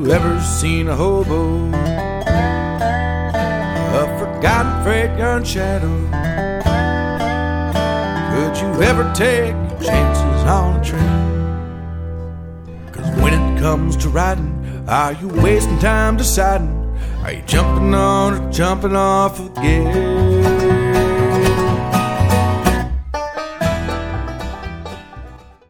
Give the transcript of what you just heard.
you ever seen a hobo? A forgotten freight yard shadow? Could you ever take your chances on a train? 'Cause when it comes to riding, are you wasting time deciding? Are you jumping on or jumping off again?